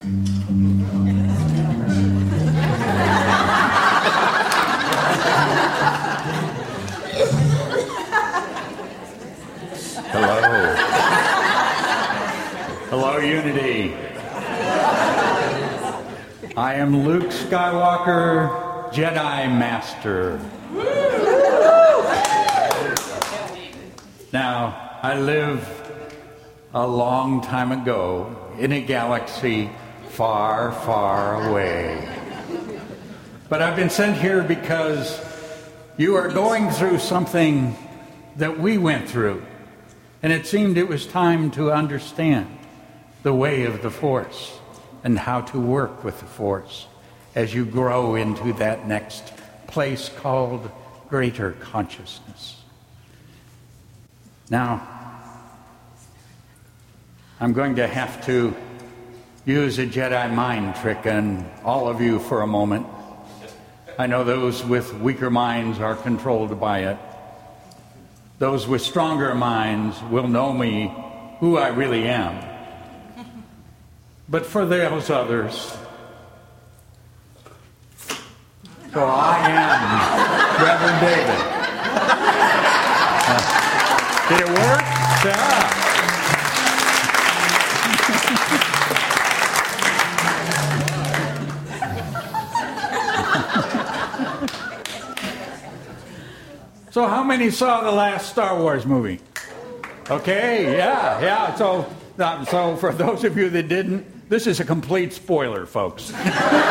Hello. Hello, Unity. I am Luke Skywalker, Jedi Master. Now, I lived a long time ago in a galaxy far, far away. But I've been sent here because you are going through something that we went through. And it seemed it was time to understand the way of the Force and how to work with the Force as you grow into that next place called greater consciousness. Now, I'm going to have to use a Jedi mind trick on all of you for a moment. I know those with weaker minds are controlled by it. Those with stronger minds will know me, who I really am. But for those others, so I am Reverend David. Did it work? Yeah. So how many saw the last Star Wars movie? Okay, yeah. So for those of you that didn't, this is a complete spoiler, folks. So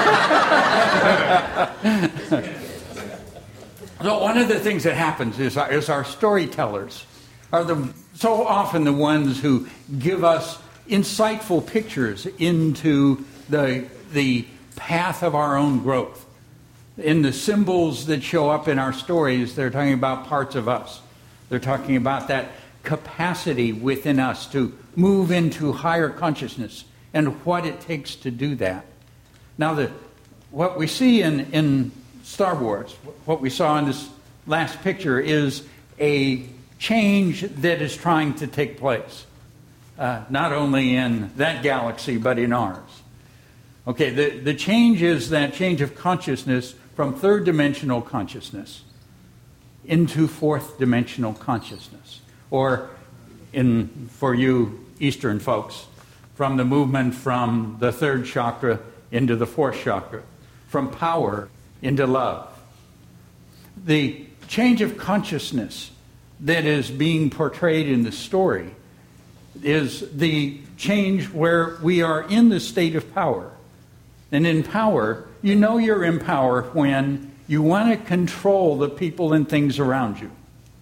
one of the things that happens is our storytellers are so often the ones who give us insightful pictures into the path of our own growth. In the symbols that show up in our stories, they're talking about parts of us. They're talking about that capacity within us to move into higher consciousness and what it takes to do that. Now, what we see in Star Wars, what we saw in this last picture, is a change that is trying to take place, not only in that galaxy, but in ours. Okay, the change is that change of consciousness from third-dimensional consciousness into fourth-dimensional consciousness. Or, for you Eastern folks, from the movement from the third chakra into the fourth chakra, from power into love. The change of consciousness that is being portrayed in the story is the change where we are in the state of power. And in power, you know you're in power when you want to control the people and things around you.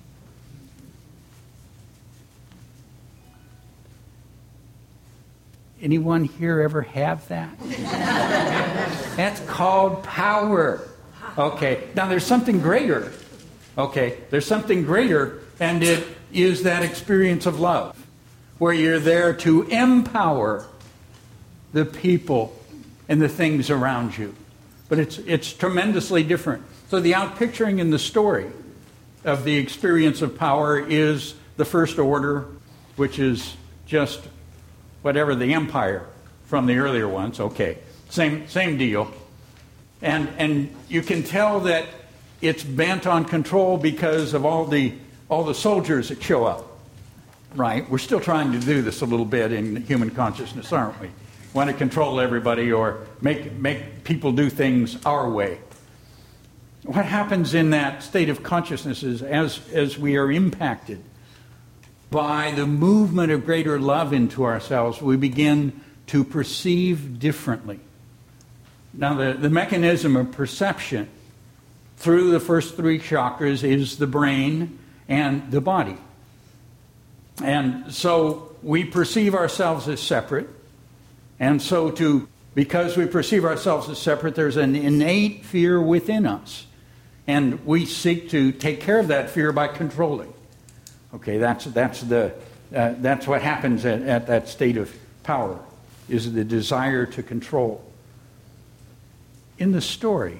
Anyone here ever have that? That's called power. Okay, now there's something greater. Okay, there's something greater, and it is that experience of love, where you're there to empower the people and the things around you. But it's tremendously different. So the outpicturing in the story of the experience of power is the First Order, which is just whatever the Empire from the earlier ones. Okay, same deal. And you can tell that it's bent on control because of all the soldiers that show up. Right? We're still trying to do this a little bit in human consciousness, aren't we? Want to control everybody or make people do things our way. What happens in that state of consciousness is as we are impacted by the movement of greater love into ourselves, we begin to perceive differently. Now, the mechanism of perception through the first three chakras is the brain and the body. And so we perceive ourselves as separate. And so because we perceive ourselves as separate, there's an innate fear within us. And we seek to take care of that fear by controlling. Okay, that's what happens at that state of power, is the desire to control. In the story,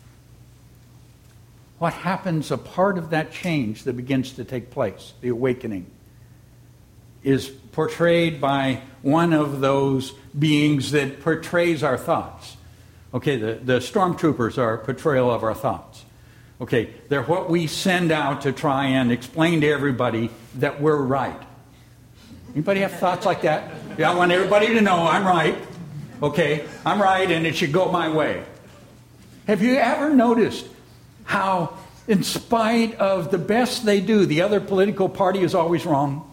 what happens, a part of that change that begins to take place, the awakening, is portrayed by one of those beings that portrays our thoughts. Okay, the stormtroopers are a portrayal of our thoughts. Okay, they're what we send out to try and explain to everybody that we're right. Anybody have thoughts like that? Yeah, I want everybody to know I'm right. Okay, I'm right and it should go my way. Have you ever noticed how, in spite of the best they do, the other political party is always wrong?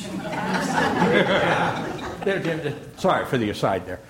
Sorry for the aside there.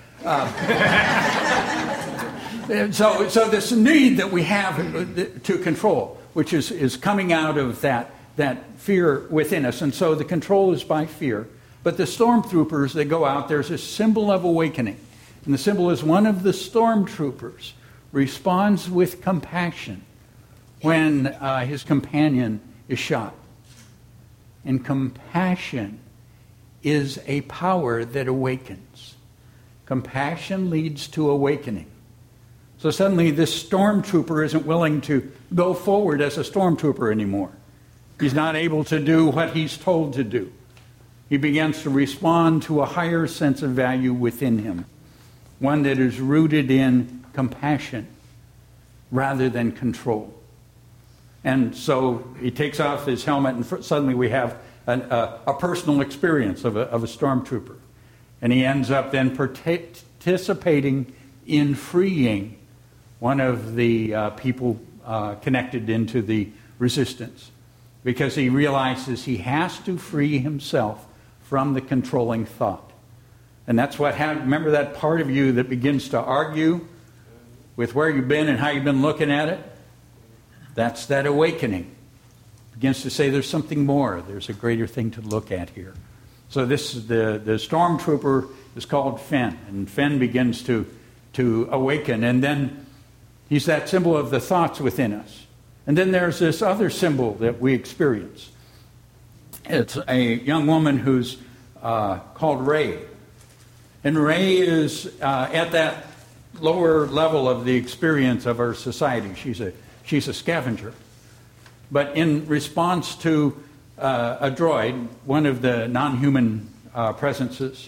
So this need that we have to control, which is coming out of that fear within us. And so the control is by fear. But the stormtroopers that go out, there's a symbol of awakening. And the symbol is one of the stormtroopers responds with compassion when his companion is shot. And compassion is a power that awakens. Compassion leads to awakening. So suddenly this stormtrooper isn't willing to go forward as a stormtrooper anymore. He's not able to do what he's told to do. He begins to respond to a higher sense of value within him, one that is rooted in compassion rather than control. And so he takes off his helmet, and suddenly we have a personal experience of a stormtrooper. And he ends up then participating in freeing one of the people connected into the resistance, because he realizes he has to free himself from the controlling thought. And that's what happened. Remember that part of you that begins to argue with where you've been and how you've been looking at it? That's that awakening. Begins to say there's something more. There's a greater thing to look at here. So this is the stormtrooper is called Fenn. And Fenn begins to awaken. And then he's that symbol of the thoughts within us. And then there's this other symbol that we experience. It's a young woman who's called Ray. And Ray is at that lower level of the experience of our society. She's a scavenger. But in response to a droid, one of the non-human presences,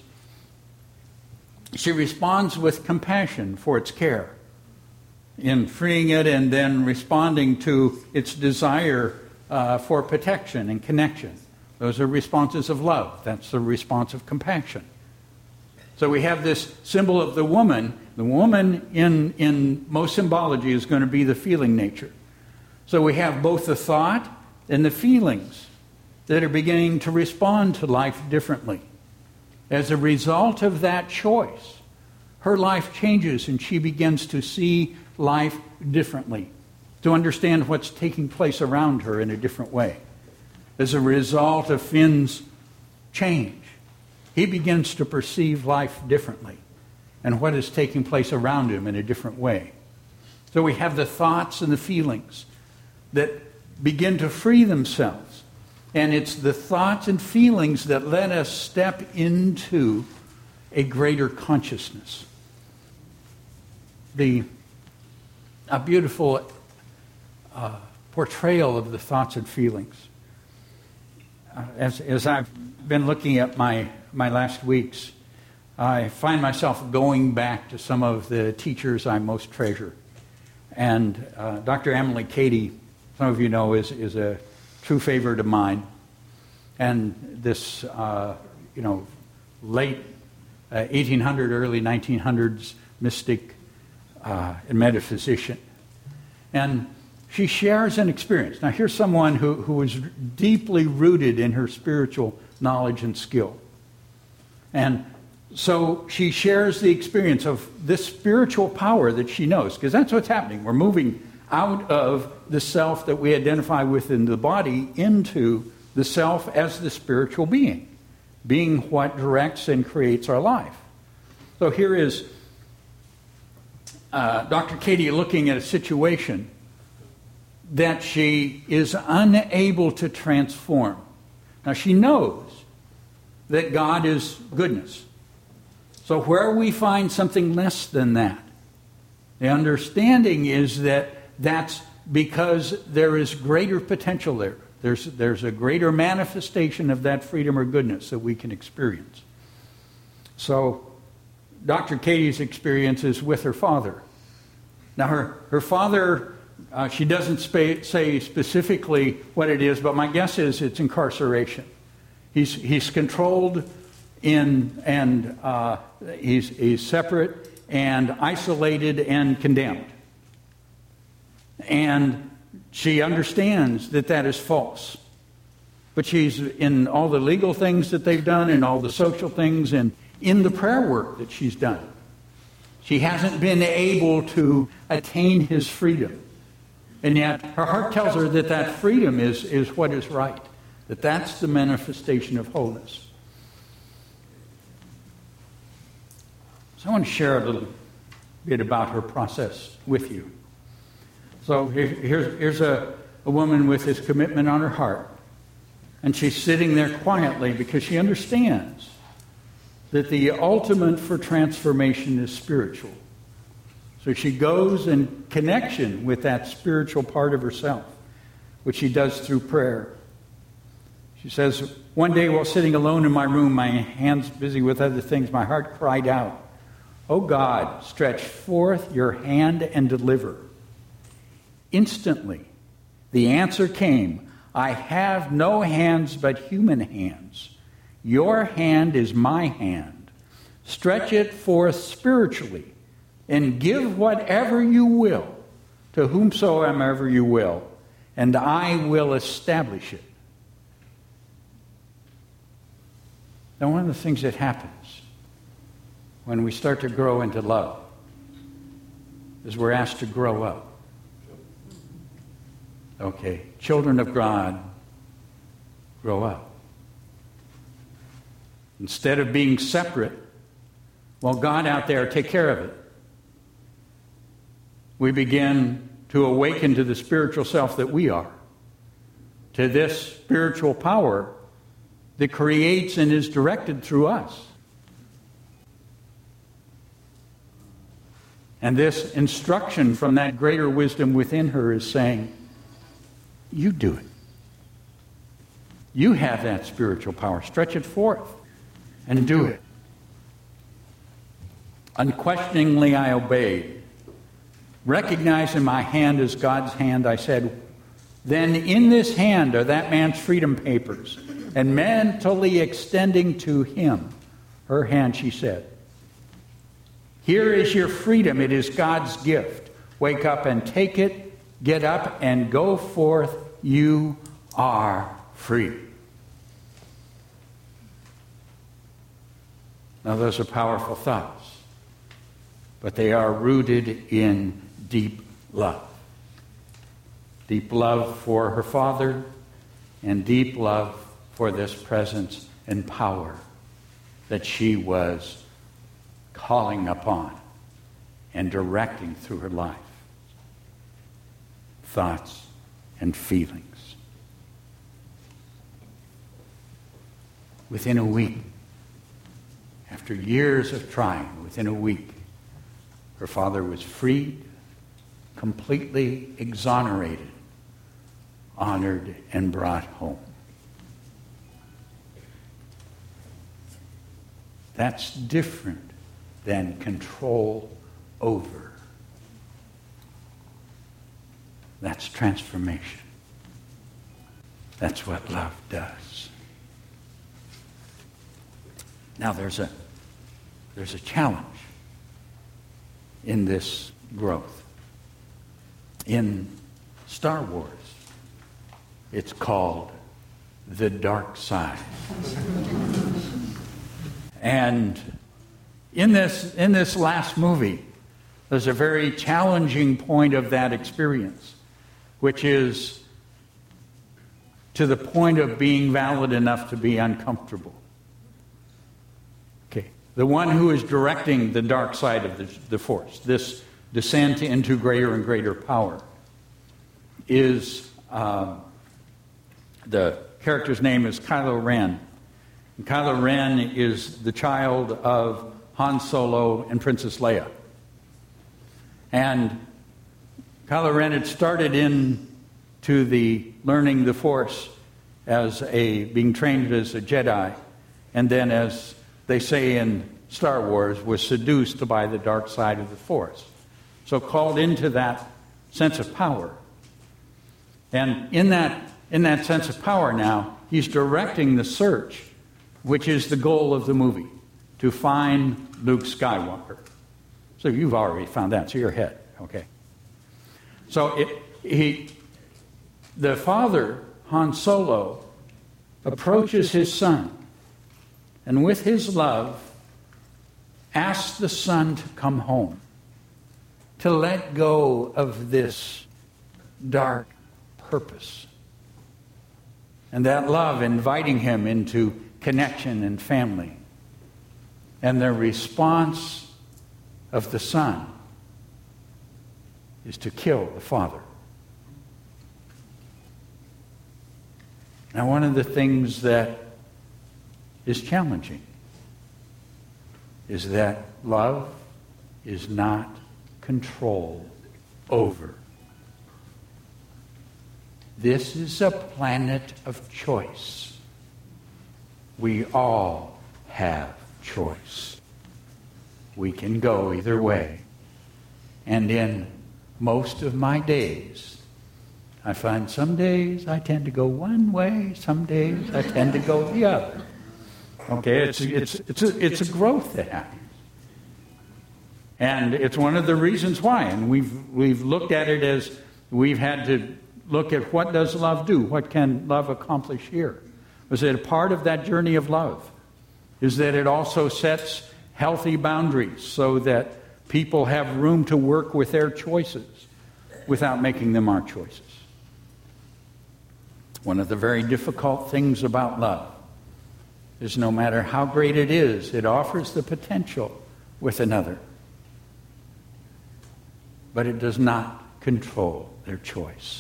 she responds with compassion for its care in freeing it and then responding to its desire for protection and connection. Those are responses of love. That's the response of compassion. So we have this symbol of the woman. The woman in most symbology is going to be the feeling nature. So we have both the thought and the feelings that are beginning to respond to life differently. As a result of that choice, her life changes and she begins to see life differently, to understand what's taking place around her in a different way. As a result of Finn's change, he begins to perceive life differently and what is taking place around him in a different way. So we have the thoughts and the feelings that begin to free themselves. And it's the thoughts and feelings that let us step into a greater consciousness. A beautiful portrayal of the thoughts and feelings. As I've been looking at my last weeks, I find myself going back to some of the teachers I most treasure. And Dr. Emily Cady, some of you know, is a true favorite of mine. And this, late 1800, early 1900s mystic and metaphysician. And she shares an experience. Now, here's someone who is deeply rooted in her spiritual knowledge and skill. And so she shares the experience of this spiritual power that she knows, because that's what's happening. We're moving out of the self that we identify with in the body into the self as the spiritual being what directs and creates our life. So here is Dr. Cady looking at a situation that she is unable to transform. Now, she knows that God is goodness. So where we find something less than that, the understanding is that that's because there is greater potential there. there's a greater manifestation of that freedom or goodness that we can experience. So Dr. Katie's experience is with her father. Now her father, she doesn't say specifically what it is, but my guess is it's incarceration. He's controlled and he's separate and isolated and condemned. And she understands that is false. But she's in all the legal things that they've done and all the social things and in the prayer work that she's done. She hasn't been able to attain his freedom. And yet her heart tells her that freedom is what is right. That's the manifestation of wholeness. So I want to share a little bit about her process with you. So here's a woman with this commitment on her heart. And she's sitting there quietly because she understands that the ultimate for transformation is spiritual. So she goes in connection with that spiritual part of herself, which she does through prayer. She says, one day while sitting alone in my room, my hands busy with other things, my heart cried out, "O God, stretch forth your hand and deliver." Instantly, the answer came, "I have no hands but human hands. Your hand is my hand. Stretch it forth spiritually and give whatever you will to whomsoever you will, and I will establish it." Now, one of the things that happens when we start to grow into love is we're asked to grow up. Okay, children of God, grow up. Instead of being separate, well, God out there, take care of it. We begin to awaken to the spiritual self that we are, to this spiritual power that creates and is directed through us. And this instruction from that greater wisdom within her is saying, you do it. You have that spiritual power. Stretch it forth and do it. Unquestioningly, I obeyed. Recognizing my hand as God's hand, I said, then in this hand are that man's freedom papers. And mentally extending to him her hand, she said, here is your freedom. It is God's gift. Wake up and take it. Get up and go forth. You are free. Now, those are powerful thoughts, but they are rooted in deep love. Deep love for her father and deep love for this presence and power that she was calling upon and directing through her life. Thoughts and feelings. Within a week, after years of trying, within a week, her father was freed, completely exonerated, honored, and brought home. That's different than control over. That's transformation. That's what love does. Now there's a challenge in this growth. In Star Wars, it's called the dark side. And in this last movie, there's a very challenging point of that experience, which is to the point of being valid enough to be uncomfortable. Okay, the one who is directing the dark side of the Force, this descent into greater and greater power, is the character's name is Kylo Ren. And Kylo Ren is the child of Han Solo and Princess Leia. And Kylo Ren had started in to the learning the Force as being trained as a Jedi, and then, as they say in Star Wars, was seduced by the dark side of the Force. So called into that sense of power. And in that sense of power now, he's directing the search, which is the goal of the movie, to find Luke Skywalker. So you've already found that, so you're ahead, okay? So the father, Han Solo, approaches his son, and with his love, asks the son to come home, to let go of this dark purpose. And that love inviting him into connection and family. And the response of the son is to kill the father. Now, one of the things that is challenging is that love is not controlled over. This is a planet of choice. We all have choice. We can go either way. And in most of my days, I find some days I tend to go one way, some days I tend to go the other. Okay, it's a growth that happens. And it's one of the reasons why. And we've looked at it as we've had to look at what does love do? What can love accomplish here? Was it a part of that journey of love? Is that it also sets healthy boundaries so that people have room to work with their choices without making them our choices. One of the very difficult things about love is no matter how great it is, it offers the potential with another. But it does not control their choice.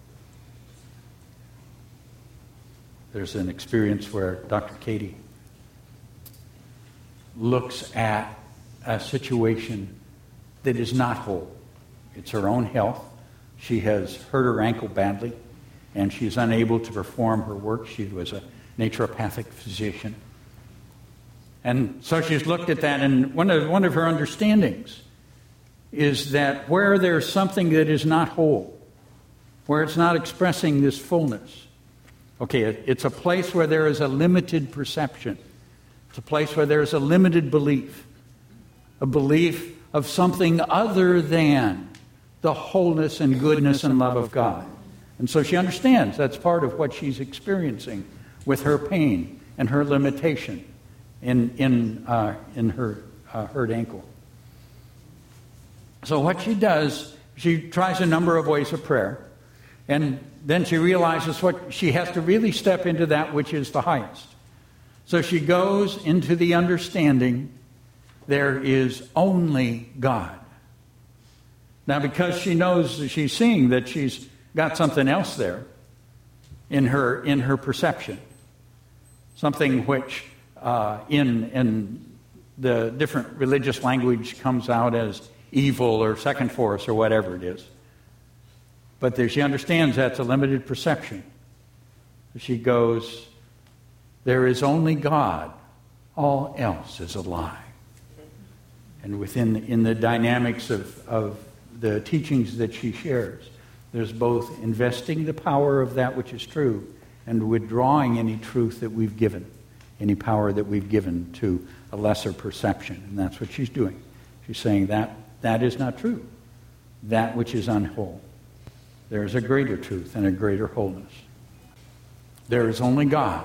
There's an experience where Dr. Katie looks at a situation that is not whole. It's her own health. She has hurt her ankle badly, and she's unable to perform her work. She was a naturopathic physician. And so she's looked at that, and one of her understandings is that where there's something that is not whole, where it's not expressing this fullness, okay, it's a place where there is a limited perception. It's a place where there is a limited belief, a belief of something other than the wholeness and goodness and love of God. And so she understands that's part of what she's experiencing with her pain and her limitation in her hurt ankle. So what she does, she tries a number of ways of prayer, and then she realizes what she has to really step into that which is the highest. So she goes into the understanding there is only God. Now, because she knows, she's seeing that she's got something else there in her perception, something which in the different religious language comes out as evil or second force or whatever it is. But she understands that's a limited perception. She goes, there is only God. All else is a lie. And in the dynamics of the teachings that she shares, there's both investing the power of that which is true and withdrawing any truth that we've given, any power that we've given to a lesser perception. And that's what she's doing. She's saying that is not true. That which is unwhole. There is a greater truth and a greater wholeness. There is only God.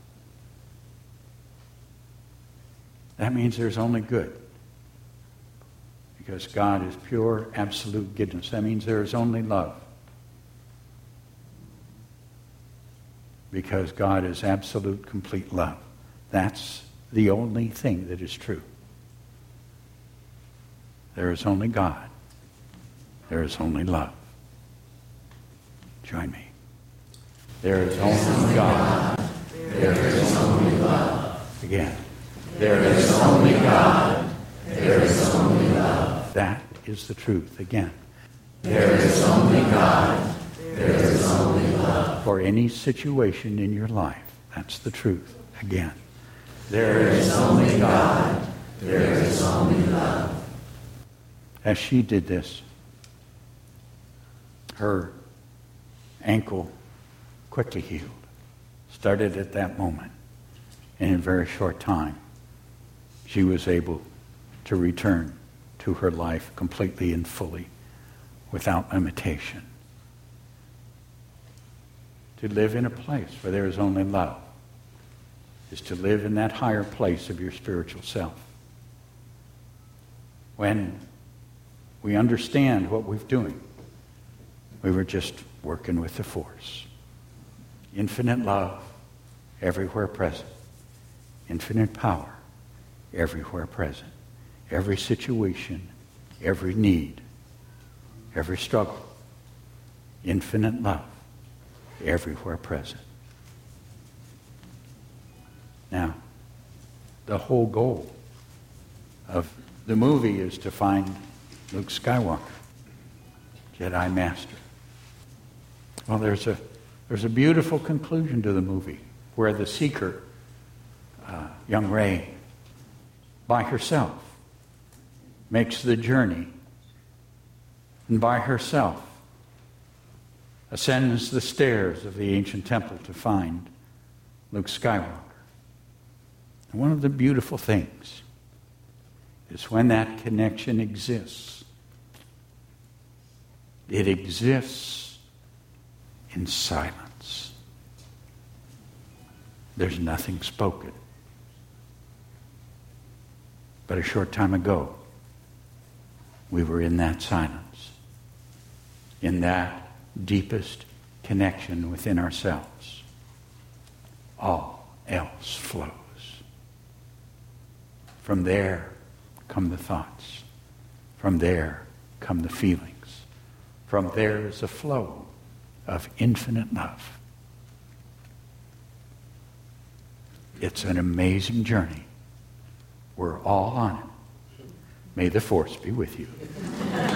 That means there's only good. Because God is pure, absolute goodness. That means there is only love. Because God is absolute, complete love. That's the only thing that is true. There is only God. There is only love. Join me. There is only God. There is only love. Again. There is only God. There is only love. That is the truth. Again. There is only God. There is only love. For any situation in your life, that's the truth. Again, there is only God. There is only love. As she did this, her ankle quickly healed. Started at that moment. And in a very short time, she was able to return to her life completely and fully, without limitation. To live in a place where there is only love is to live in that higher place of your spiritual self. When we understand what we're doing, we were just working with the force. Infinite love, everywhere present. Infinite power, everywhere present. Every situation, every need, every struggle. Infinite love, everywhere present. Now, the whole goal of the movie is to find Luke Skywalker, Jedi Master. Well, there's a beautiful conclusion to the movie where the seeker, young Rey, by herself, makes the journey, and by herself ascends the stairs of the ancient temple to find Luke Skywalker. And one of the beautiful things is when that connection exists, it exists in silence. There's nothing spoken. But a short time ago, we were in that silence, in that deepest connection within ourselves. All else flows. From there come the thoughts. From there come the feelings. From there is a flow of infinite love. It's an amazing journey. We're all on it. May the force be with you.